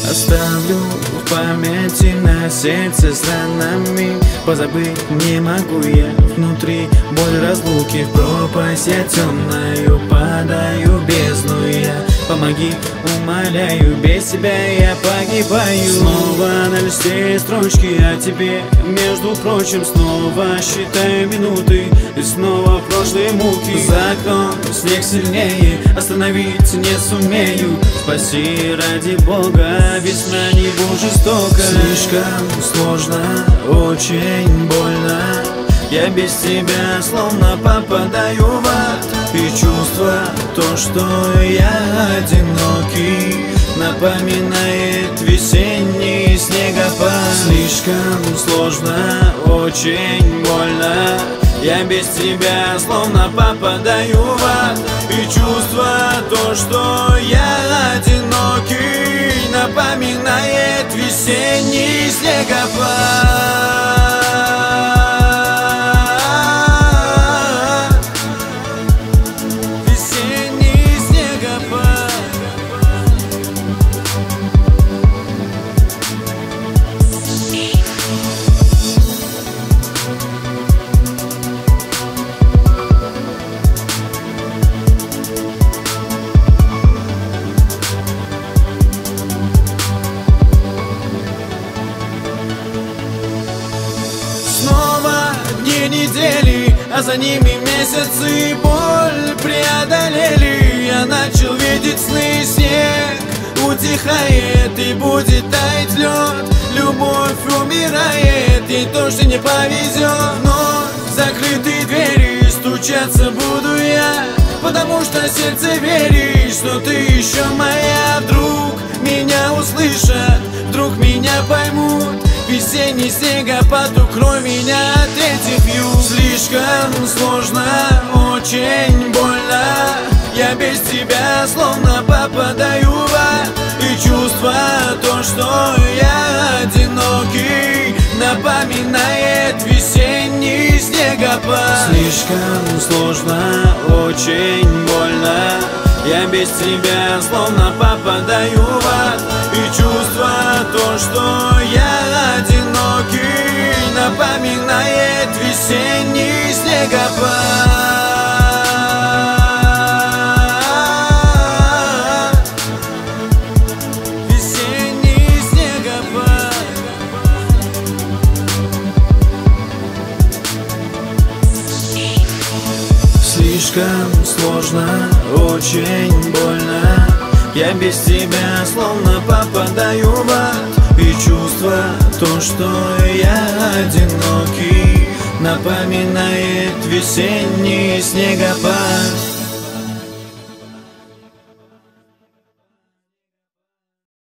Оставлю в памяти на сердце с ранами. Позабыть не могу я внутри боль разлуки. В пропасть я темную падаю, бездну я. Помоги, умоляю, без тебя я погибаю. Снова на листе строчки о тебе, между прочим, снова считаю минуты. И снова в прошлые муки. За окном снег сильнее, остановить не сумею. Спаси ради Бога, весна не будь жестока. Слишком сложно, очень больно. Я без тебя словно попадаю в ад. И чувство, то, что я одинокий, напоминает весенний снегопад. Слишком сложно, очень больно. Я без тебя словно попадаю в ад. И чувство, то, что я одинокий, напоминает весенний снегопад. Недели, а за ними месяцы, боль преодолели. Я начал видеть сны, снег утихает и будет таять лед. Любовь умирает, ей точно не повезет. Но закрытые двери, стучаться буду я, потому что сердце верит, что ты еще моя. Вдруг меня услышат, вдруг меня поймут. Весенний снегопад, укрой меня от этих вьюг. Слишком сложно, очень больно. Я без тебя словно попадаю в ад. И чувство, то, что я одинокий, напоминает весенний снегопад. Слишком сложно, очень больно. Я без тебя словно попадаю в ад. И чувство, то, что я одинокий, напоминает весенний снегопад. Весенний снегопад. Слишком сложно, очень больно. Я без тебя словно попадаю в ад. И чувство, то, что я одинокий, напоминает весенний снегопад.